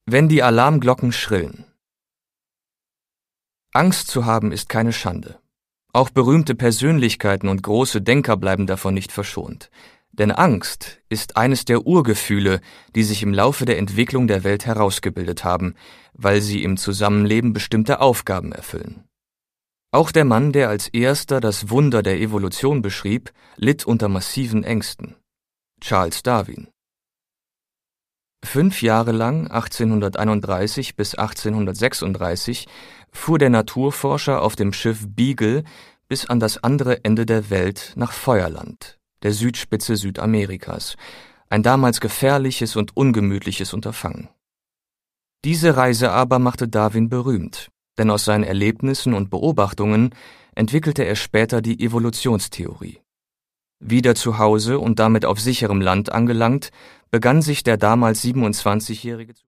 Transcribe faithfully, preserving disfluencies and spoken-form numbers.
Wenn die Alarmglocken schrillen. Angst zu haben ist keine Schande. Auch berühmte Persönlichkeiten und große Denker bleiben davon nicht verschont. Denn Angst ist eines der Urgefühle, die sich im Laufe der Entwicklung der Welt herausgebildet haben, weil sie im Zusammenleben bestimmte Aufgaben erfüllen. Auch der Mann, der als erster das Wunder der Evolution beschrieb, litt unter massiven Ängsten. Charles Darwin. Fünf Jahre lang, achtzehnhunderteinunddreißig bis achtzehnhundertsechsunddreißig, fuhr der Naturforscher auf dem Schiff Beagle bis an das andere Ende der Welt nach Feuerland, der Südspitze Südamerikas, ein damals gefährliches und ungemütliches Unterfangen. Diese Reise aber machte Darwin berühmt, denn aus seinen Erlebnissen und Beobachtungen entwickelte er später die Evolutionstheorie. Wieder zu Hause und damit auf sicherem Land angelangt, begann sich der damals siebenundzwanzigjährige